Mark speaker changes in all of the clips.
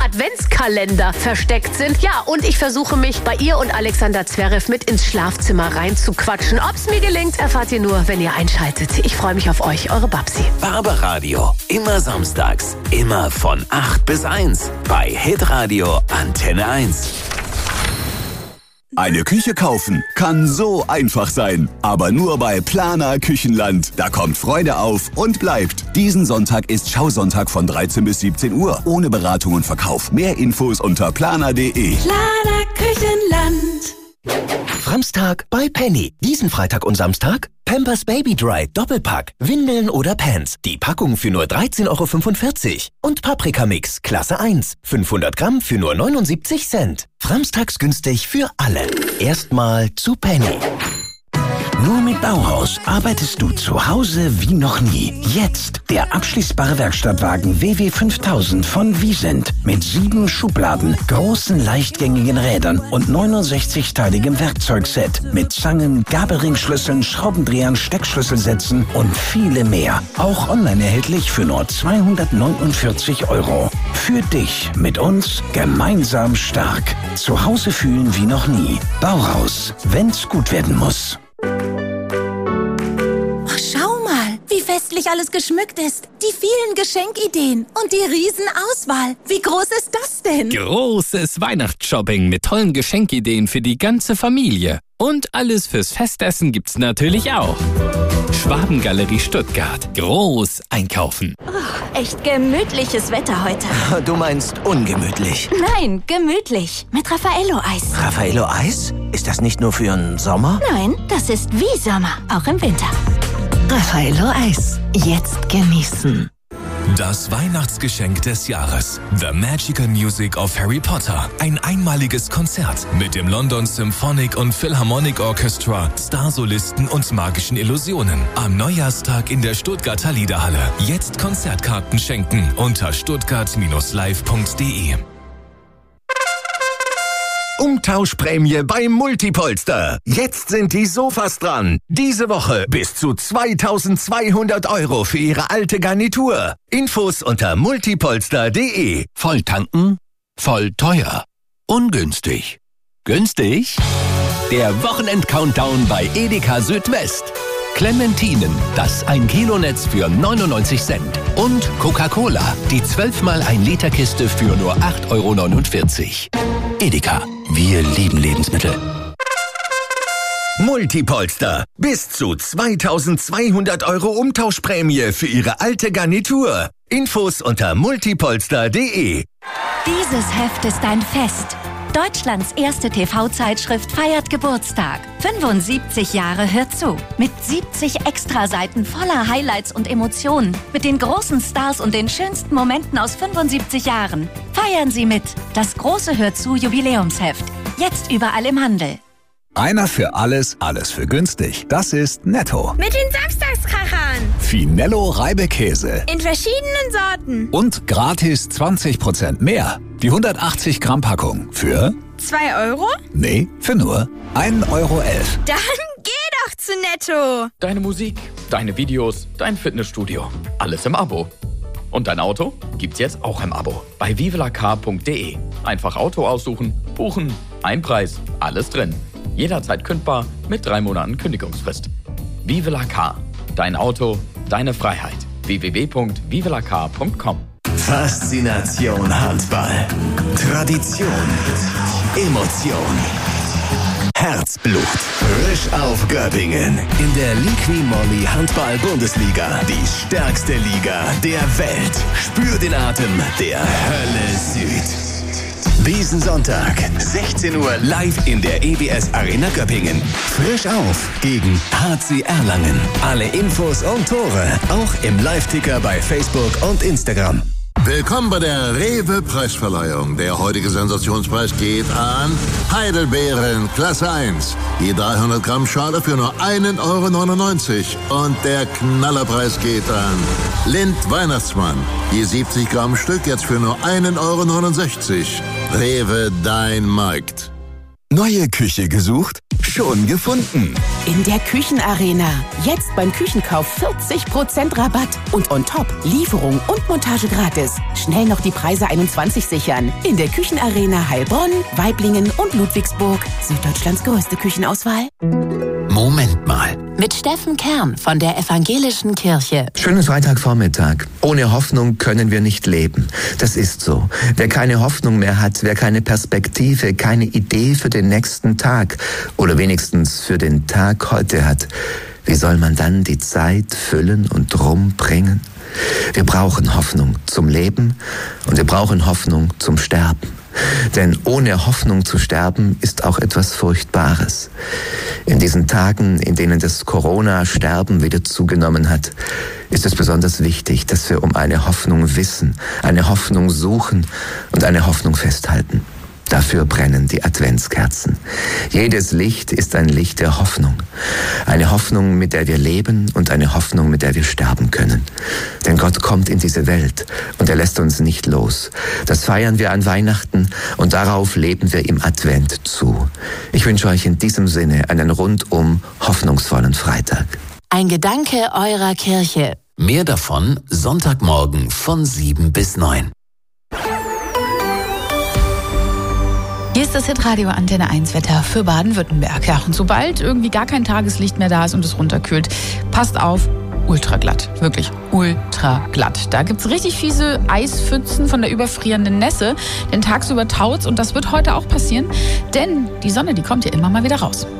Speaker 1: Adventskalender versteckt sind. Ja, und ich versuche mich bei ihr und Alexander Zverev mit ins Schlafzimmer reinzuquatschen. Ob's mir gelingt, erfahrt ihr nur, wenn ihr einschaltet. Ich freue mich auf euch, eure Babsi.
Speaker 2: Barbaradio, immer samstags, immer von 8 bis 1 bei Hitradio Antenne 1.
Speaker 3: Eine Küche kaufen kann so einfach sein, aber nur bei Planer Küchenland. Da kommt Freude auf und bleibt. Diesen Sonntag ist Schausonntag von 13 bis 17 Uhr. Ohne Beratung und Verkauf. Mehr Infos unter planer.de.
Speaker 4: Planer Küchenland.
Speaker 5: Samstag bei Penny. Diesen Freitag und Samstag Pampers Baby Dry Doppelpack, Windeln oder Pants. Die Packung für nur 13,45 €. Und Paprikamix Klasse 1, 500 Gramm für nur 79 Cent. Samstags günstig für alle. Erstmal zu Penny.
Speaker 6: Nur mit Bauhaus arbeitest du zu Hause wie noch nie. Jetzt der abschließbare Werkstattwagen WW 5000 von Wiesent mit 7 Schubladen, großen leichtgängigen Rädern und 69-teiligem Werkzeugset mit Zangen, Gabelringschlüsseln, Schraubendrehern, Steckschlüsselsätzen und viele mehr. Auch online erhältlich für nur 249 €. Für dich mit uns gemeinsam stark. Zu Hause fühlen wie noch nie. Bauhaus, wenn's gut werden muss.
Speaker 4: Schau mal, wie festlich alles geschmückt ist. Die vielen Geschenkideen und die Riesenauswahl. Wie groß ist das denn?
Speaker 7: Großes Weihnachtsshopping mit tollen Geschenkideen für die ganze Familie. Und alles fürs Festessen gibt's natürlich auch. Schwabengalerie Stuttgart. Groß einkaufen.
Speaker 4: Oh, echt gemütliches Wetter heute.
Speaker 5: Du meinst ungemütlich.
Speaker 4: Nein, gemütlich. Mit Raffaello-Eis.
Speaker 5: Raffaello-Eis? Ist das nicht nur für den Sommer?
Speaker 4: Nein, das ist wie Sommer, auch im Winter.
Speaker 8: Raffaello-Eis. Jetzt genießen.
Speaker 9: Das Weihnachtsgeschenk des Jahres. The Magical Music of Harry Potter. Ein einmaliges Konzert mit dem London Symphonic und Philharmonic Orchestra, Starsolisten und magischen Illusionen. Am Neujahrstag in der Stuttgarter Liederhalle. Jetzt Konzertkarten schenken unter stuttgart-live.de.
Speaker 10: Umtauschprämie bei Multipolster. Jetzt sind die Sofas dran. Diese Woche bis zu 2.200 € für Ihre alte Garnitur. Infos unter multipolster.de.
Speaker 2: Voll tanken, voll teuer, ungünstig. Günstig? Der Wochenend-Countdown bei Edeka Südwest. Clementinen, das 1-Kilo-Netz für 99 Cent. Und Coca-Cola, die 12x1-Liter-Kiste für nur 8,49 €. Edeka, wir lieben Lebensmittel.
Speaker 10: Multipolster. Bis zu 2.200 € Umtauschprämie für Ihre alte Garnitur. Infos unter multipolster.de.
Speaker 11: Dieses Heft ist ein Fest. Deutschlands erste TV-Zeitschrift feiert Geburtstag. 75 Jahre hört zu. Mit 70 Extraseiten voller Highlights und Emotionen. Mit den großen Stars und den schönsten Momenten aus 75 Jahren. Feiern Sie mit. Das große Hört zu Jubiläumsheft. Jetzt überall im Handel.
Speaker 3: Einer für alles, alles für günstig. Das ist Netto.
Speaker 12: Mit den Samstagskachern.
Speaker 3: Finello Reibekäse.
Speaker 12: In verschiedenen Sorten.
Speaker 3: Und gratis 20% mehr. Die 180 Gramm Packung für
Speaker 12: 2 €?
Speaker 3: Nee, für nur 1,11 €.
Speaker 12: Dann geh doch zu Netto.
Speaker 13: Deine Musik, deine Videos, dein Fitnessstudio. Alles im Abo. Und dein Auto gibt's jetzt auch im Abo. Bei vivelacar.de. Einfach Auto aussuchen, buchen, ein Preis, alles drin. Jederzeit kündbar mit 3 Monaten Kündigungsfrist. Vive la Car. Dein Auto, deine Freiheit. www.vivelacar.com.
Speaker 2: Faszination Handball. Tradition. Emotion. Herzblut. Frisch auf Göppingen. In der Liqui-Moly Handball-Bundesliga. Die stärkste Liga der Welt. Spür den Atem der Hölle Süd. Diesen Sonntag, 16 Uhr, live in der EBS Arena Göppingen. Frisch auf gegen HC Erlangen. Alle Infos und Tore auch im Live-Ticker bei Facebook und Instagram.
Speaker 14: Willkommen bei der Rewe-Preisverleihung. Der heutige Sensationspreis geht an Heidelbeeren Klasse 1. Je 300 Gramm Schale für nur 1,99 €. Und der Knallerpreis geht an Lind Weihnachtsmann. Je 70 Gramm Stück jetzt für nur 1,69 €. Rewe, dein Markt.
Speaker 3: Neue Küche gesucht? Schon gefunden.
Speaker 15: In der Küchenarena. Jetzt beim Küchenkauf 40% Rabatt. Und on top Lieferung und Montage gratis. Schnell noch die Preise 21 sichern. In der Küchenarena Heilbronn, Waiblingen und Ludwigsburg. Süddeutschlands größte Küchenauswahl.
Speaker 16: Moment mal.
Speaker 8: Mit Steffen Kern von der Evangelischen Kirche.
Speaker 16: Schönen Freitagvormittag. Ohne Hoffnung können wir nicht leben. Das ist so. Wer keine Hoffnung mehr hat, wer keine Perspektive, keine Idee für den nächsten Tag oder wenigstens für den Tag heute hat, wie soll man dann die Zeit füllen und rumbringen? Wir brauchen Hoffnung zum Leben und wir brauchen Hoffnung zum Sterben. Denn ohne Hoffnung zu sterben ist auch etwas Furchtbares. In diesen Tagen, in denen das Corona-Sterben wieder zugenommen hat, ist es besonders wichtig, dass wir um eine Hoffnung wissen, eine Hoffnung suchen und eine Hoffnung festhalten. Dafür brennen die Adventskerzen. Jedes Licht ist ein Licht der Hoffnung. Eine Hoffnung, mit der wir leben und eine Hoffnung, mit der wir sterben können. Denn Gott kommt in diese Welt und er lässt uns nicht los. Das feiern wir an Weihnachten und darauf leben wir im Advent zu. Ich wünsche euch in diesem Sinne einen rundum hoffnungsvollen Freitag.
Speaker 8: Ein Gedanke eurer Kirche.
Speaker 16: Mehr davon Sonntagmorgen von 7 bis 9.
Speaker 17: Hier ist das Hitradio Antenne 1 Wetter für Baden-Württemberg. Ja, und sobald irgendwie gar kein Tageslicht mehr da ist und es runterkühlt, passt auf, ultraglatt. Wirklich ultraglatt. Da gibt's richtig fiese Eispfützen von der überfrierenden Nässe. Denn tagsüber taut's und das wird heute auch passieren. Denn die Sonne, die kommt ja immer mal wieder raus.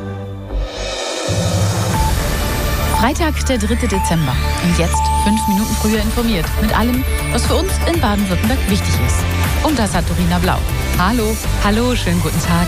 Speaker 17: Freitag, der 3. Dezember. Und jetzt 5 Minuten früher informiert. Mit allem, was für uns in Baden-Württemberg wichtig ist. Und das hat Dorina Blau. Hallo.
Speaker 18: Hallo, schönen guten Tag.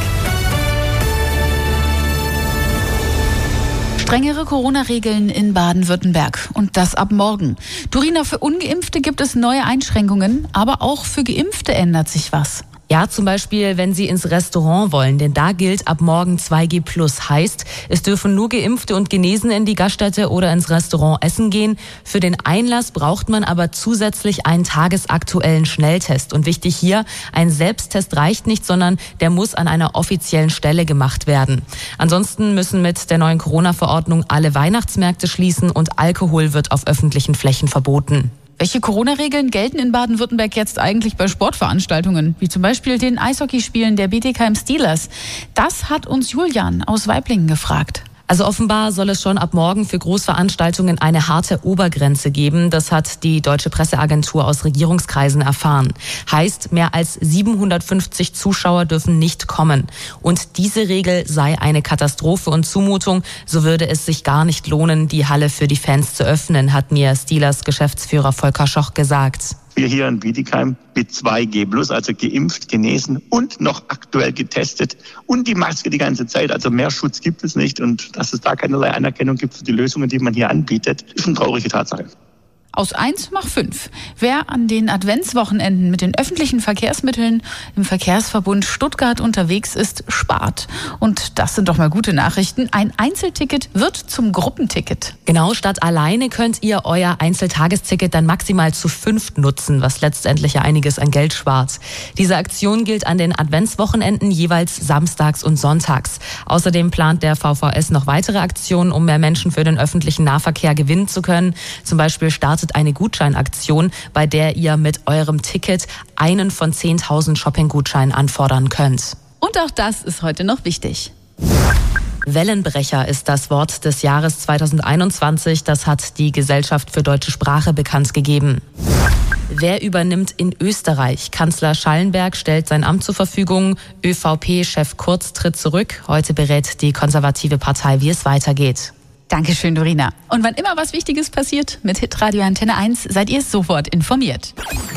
Speaker 17: Strengere Corona-Regeln in Baden-Württemberg. Und das ab morgen. Dorina, für Ungeimpfte gibt es neue Einschränkungen. Aber auch für Geimpfte ändert sich was.
Speaker 18: Ja, zum Beispiel, wenn Sie ins Restaurant wollen, denn da gilt ab morgen 2G+. Heißt, es dürfen nur Geimpfte und Genesene in die Gaststätte oder ins Restaurant essen gehen. Für den Einlass braucht man aber zusätzlich einen tagesaktuellen Schnelltest. Und wichtig hier, ein Selbsttest reicht nicht, sondern der muss an einer offiziellen Stelle gemacht werden. Ansonsten müssen mit der neuen Corona-Verordnung alle Weihnachtsmärkte schließen und Alkohol wird auf öffentlichen Flächen verboten.
Speaker 17: Welche Corona-Regeln gelten in Baden-Württemberg jetzt eigentlich bei Sportveranstaltungen, wie zum Beispiel den Eishockeyspielen der Bietigheim Steelers? Das hat uns Julian aus Waiblingen gefragt.
Speaker 18: Also offenbar soll es schon ab morgen für Großveranstaltungen eine harte Obergrenze geben. Das hat die Deutsche Presseagentur aus Regierungskreisen erfahren. Heißt, mehr als 750 Zuschauer dürfen nicht kommen. Und diese Regel sei eine Katastrophe und Zumutung. So würde es sich gar nicht lohnen, die Halle für die Fans zu öffnen, hat mir Steelers Geschäftsführer Volker Schoch gesagt.
Speaker 19: Wir hier in Bietigheim mit 2G+, also geimpft, genesen und noch aktuell getestet und die Maske die ganze Zeit. Also mehr Schutz gibt es nicht und dass es da keinerlei Anerkennung gibt für die Lösungen, die man hier anbietet, ist eine traurige Tatsache.
Speaker 17: Aus 1 macht 5. Wer an den Adventswochenenden mit den öffentlichen Verkehrsmitteln im Verkehrsverbund Stuttgart unterwegs ist, spart. Und das sind doch mal gute Nachrichten. Ein Einzelticket wird zum Gruppenticket.
Speaker 18: Genau, statt alleine könnt ihr euer Einzeltagesticket dann maximal zu 5 nutzen, was letztendlich ja einiges an Geld spart. Diese Aktion gilt an den Adventswochenenden jeweils samstags und sonntags. Außerdem plant der VVS noch weitere Aktionen, um mehr Menschen für den öffentlichen Nahverkehr gewinnen zu können. Zum Beispiel startet eine Gutscheinaktion, bei der ihr mit eurem Ticket einen von 10.000 Shopping-Gutscheinen anfordern könnt.
Speaker 17: Und auch das ist heute noch wichtig.
Speaker 18: Wellenbrecher ist das Wort des Jahres 2021. Das hat die Gesellschaft für deutsche Sprache bekannt gegeben. Wer übernimmt in Österreich? Kanzler Schallenberg stellt sein Amt zur Verfügung. ÖVP-Chef Kurz tritt zurück. Heute berät die konservative Partei, wie es weitergeht.
Speaker 17: Dankeschön, Dorina. Und wann immer was Wichtiges passiert, mit Hitradio Antenne 1 seid ihr sofort informiert.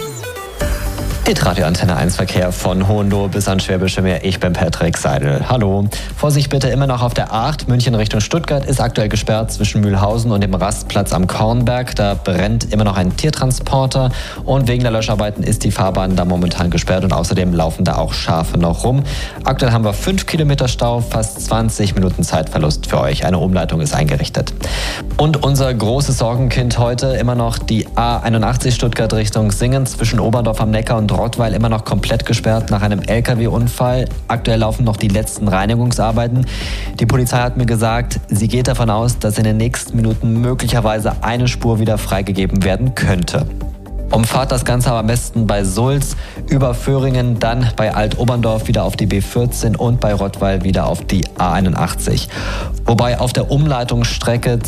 Speaker 20: Hitradio Antenne 1 Verkehr von Hohenlohe bis ans Schwäbische Meer. Ich bin Patrick Seidel. Hallo. Vorsicht bitte immer noch auf der 8. München Richtung Stuttgart ist aktuell gesperrt zwischen Mühlhausen und dem Rastplatz am Kornberg. Da brennt immer noch ein Tiertransporter und wegen der Löscharbeiten ist die Fahrbahn da momentan gesperrt und außerdem laufen da auch Schafe noch rum. Aktuell haben wir 5 Kilometer Stau, fast 20 Minuten Zeitverlust für euch. Eine Umleitung ist eingerichtet. Und unser großes Sorgenkind heute immer noch die A81 Stuttgart Richtung Singen zwischen Oberndorf am Neckar und Rottweil immer noch komplett gesperrt nach einem LKW-Unfall. Aktuell laufen noch die letzten Reinigungsarbeiten. Die Polizei hat mir gesagt, sie geht davon aus, dass in den nächsten Minuten möglicherweise eine Spur wieder freigegeben werden könnte. Umfahrt das Ganze aber am besten bei Sulz, über Föhringen, dann bei Alt-Oberndorf wieder auf die B14 und bei Rottweil wieder auf die A81. Wobei auf der Umleitungsstrecke